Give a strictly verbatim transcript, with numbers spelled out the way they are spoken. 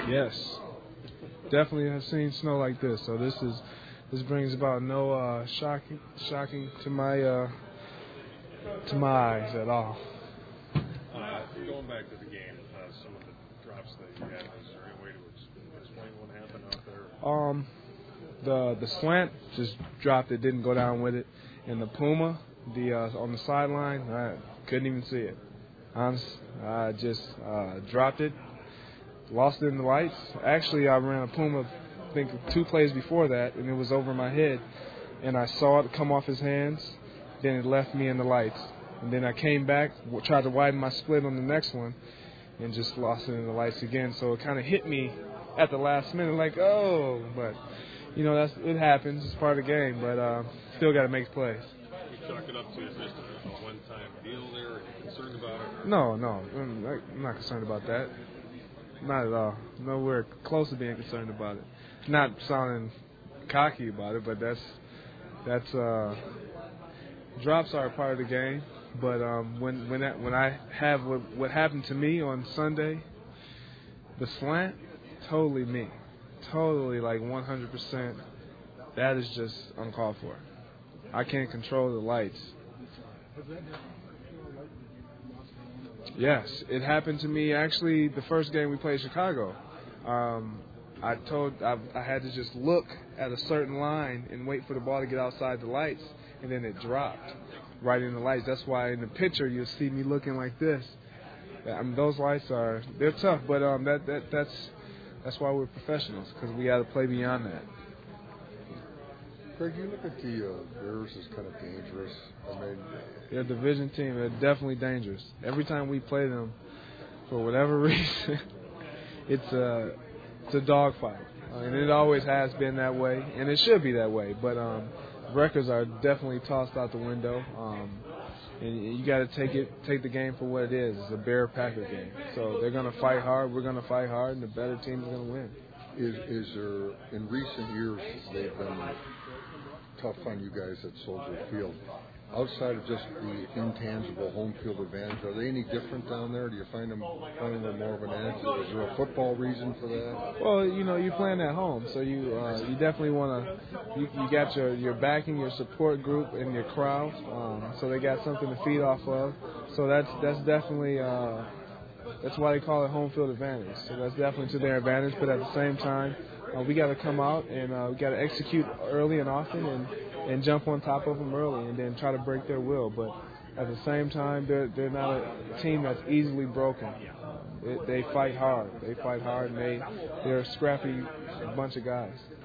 Yes, definitely have seen snow like this. So this is this brings about no uh, shocking shocking to my uh, to my eyes at all. Uh, going back to the game, uh, some of the drops that you had, is there any way to explain what happened out there? Um, the the slant just dropped it, didn't go down with it, and the Puma, the uh, on the sideline, I couldn't even see it. Honest, I just uh, dropped it, lost it in the lights. Actually, I ran a Puma, I think two plays before that, and it was over my head, and I saw it come off his hands. Then it left me in the lights, and then I came back, tried to widen my split on the next one, and just lost it in the lights again. So it kind of hit me at the last minute, like, oh, but you know, that's it happens. It's part of the game, but uh, still got to make plays. You chalk it up to just a one-time deal there. Are you concerned about it? No, no, I'm not concerned about that. Not at all. Nowhere close to being concerned about it. Not sounding cocky about it, but that's that's uh, drops are a part of the game. But um, when when that, when I have what, what happened to me on Sunday, the slant, totally me, totally like one hundred percent. That is just uncalled for. I can't control the lights. Yes, it happened to me actually the first game we played Chicago. Um, I told I, I had to just look at a certain line and wait for the ball to get outside the lights, and then it dropped right in the lights. That's why in the picture you'll see me looking like this. I mean, those lights are they're tough, but um, that that that's that's why we're professionals, because we got to play beyond that. Craig, you look at the uh, Bears as kind of dangerous. I mean, they're a division team. They're definitely dangerous. Every time we play them, for whatever reason, it's a it's a dogfight, uh, and it always has been that way, and it should be that way. But um, records are definitely tossed out the window, um, and you got to take it take the game for what it is. It's a Bear-Packer game, so they're gonna fight hard. We're gonna fight hard, and the better team is gonna win. Is is there in recent years they've been tough on you guys at Soldier Field? Outside of just the intangible home field advantage, are they any different down there? Do you find them playing with more of an edge? Is there a football reason for that? Well, you know, you're playing at home, so you uh, you definitely want to. You, you got your, your backing, your support group, and your crowd, um, so they got something to feed off of. So that's that's definitely uh, that's why they call it home field advantage. So that's definitely to their advantage. But at the same time, uh, we got to come out and uh, we got to execute early and often, and. and jump on top of them early and then try to break their will. But at the same time, they're they're not a team that's easily broken. It, they fight hard. They fight hard, and they, they're a scrappy bunch of guys.